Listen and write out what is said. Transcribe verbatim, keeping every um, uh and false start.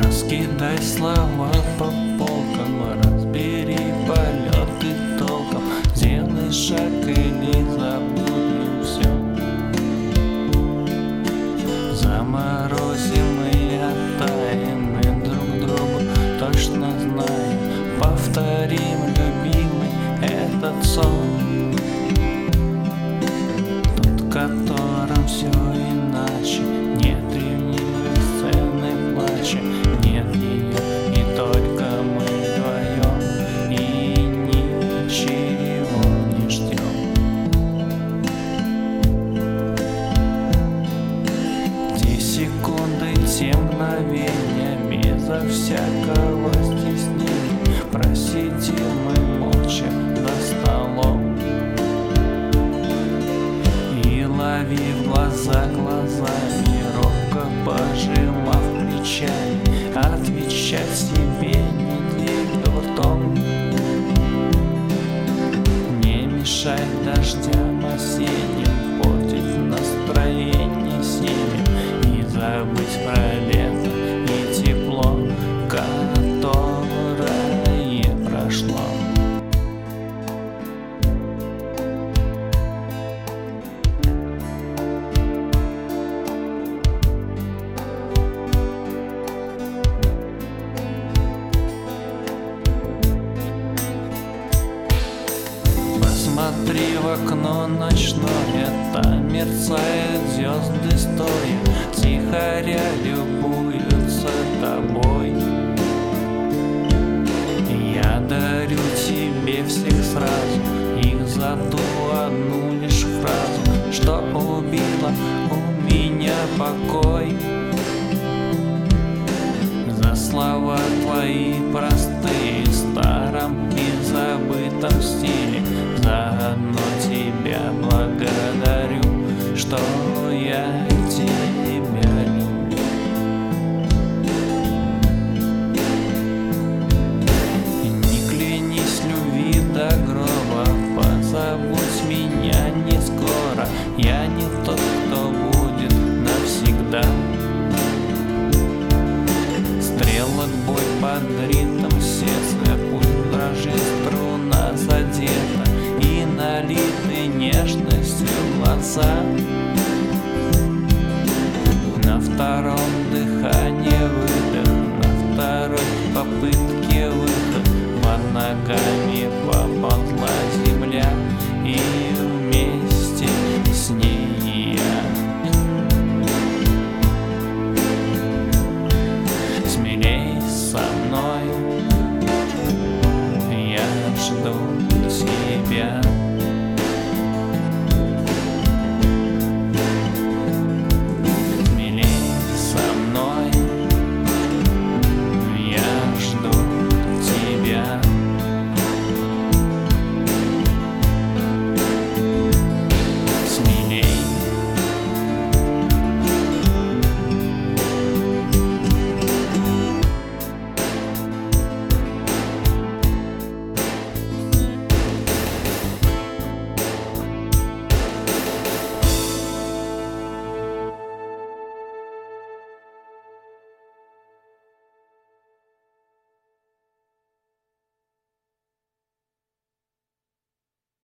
Раскидай слова по полкам, разбери полеты толком, сделай шаг или забудь все. Заморозим и оттаем, мы друг другу точно знаем, повторим, любимый, этот сон, тот, в котором все иначе. Нет ревнивой сцены плача, нет ее, и только мы вдвоем, и ничего не ждем. Те секунды, те мгновения, безо всякого стеснения, просидим мы молча за столом и лови в глаза глазами, робко пожимав плечами, отвечать себе не двигая ртом. Не мешай дождям осенним портить настроение семьям и забыть про лето и тепло, которое прошло. Посмотри в окно ночное, там мерцают звезды стоя, тихоря любуются тобой. Я дарю тебе всех сразу, их за ту одну лишь фразу, что убила у меня покой. За слова твои простые, в старом и забытом стиле, заодно тебя благодарю, что я тебя люблю. Не клянись любви до гроба, позабудь меня не скоро, я не тот, кто будет навсегда. Стрелок бой под ритм сердца, пусть дрожит струна задета и налиты нежностью глаза. На втором дыхании выдох, на второй попытке выход, под ногами поползла земля и